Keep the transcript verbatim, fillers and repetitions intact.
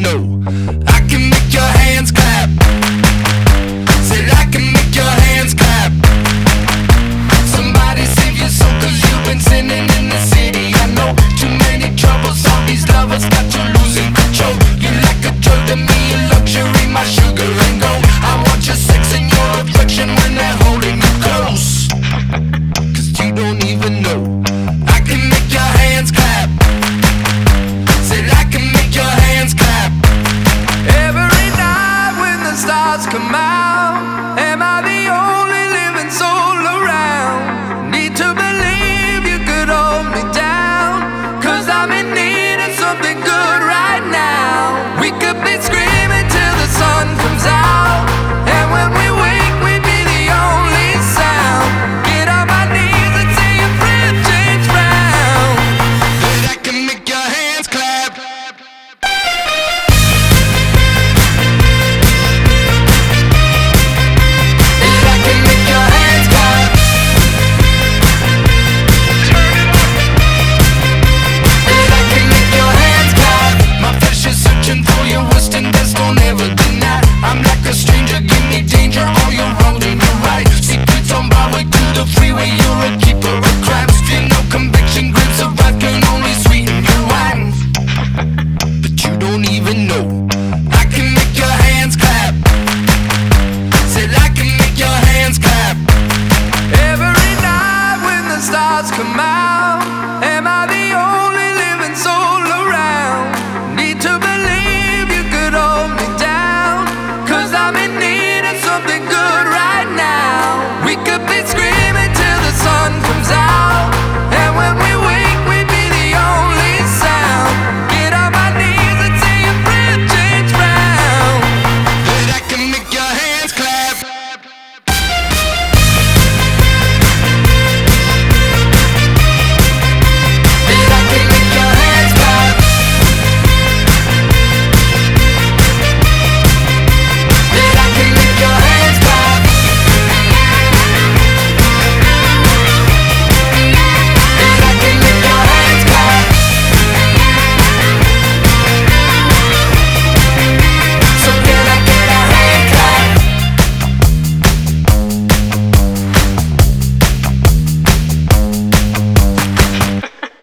know I can make your hands clap. Said I can make your hands clap. Somebody save your soul, cause you've been sinning in the city. I know too many troubles, all these lovers got you